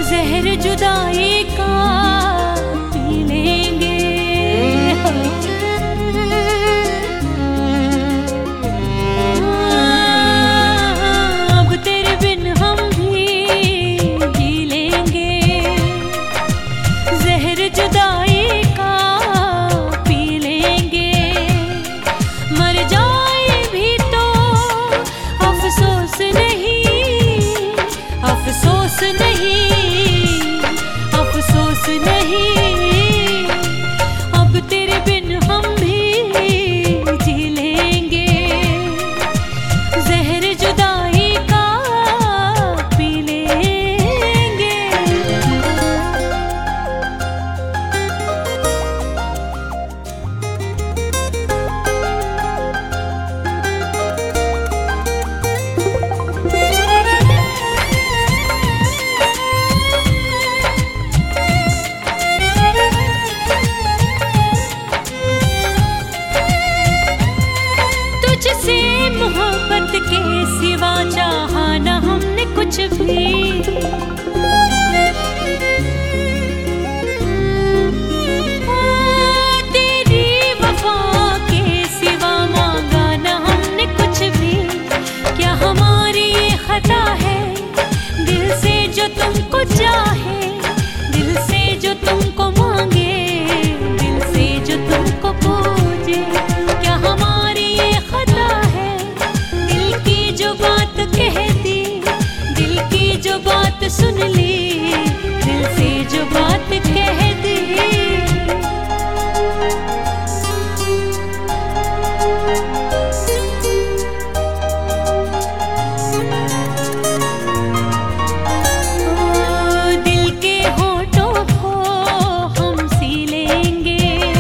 जहर जुदाई का पी लेंगे। अब तेरे बिन हम भी जी लेंगे। जहर जुदाई का पी लेंगे। मर जाए भी तो अफसोस नहीं, अफसोस नहीं, अफसोस नहीं। अब तेरे बिन हम भी जी लेंगे। जहर जुदाई का पी लेंगे। तुझसे मोहब्बत के सिवा चाहा न हमने कुछ भी। तेरी वफा के सिवा मांगा न हमने कुछ भी। क्या हमारी ये खता है दिल से जो तुमको चाहे, दिल से जो तुमको मांगे, दिल से जो तुमको पूजे। क्या हमारी ये खता है दिल की जो बात कह दी, दिल की जो बात सुन ली, दिल से जो बात कह दी। दिल के होठों को हम सी लेंगे।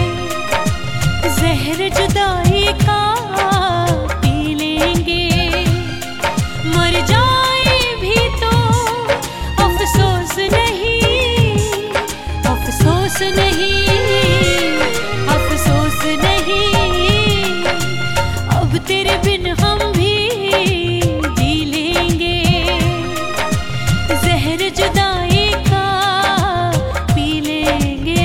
जहर जुदाई का पी लेंगे। मर जाए भी तो अफसोस नहीं, अफसोस नहीं, अफसोस नहीं। अब तेरे बिन हम भी जी लेंगे। जहर जुदाई का पी लेंगे।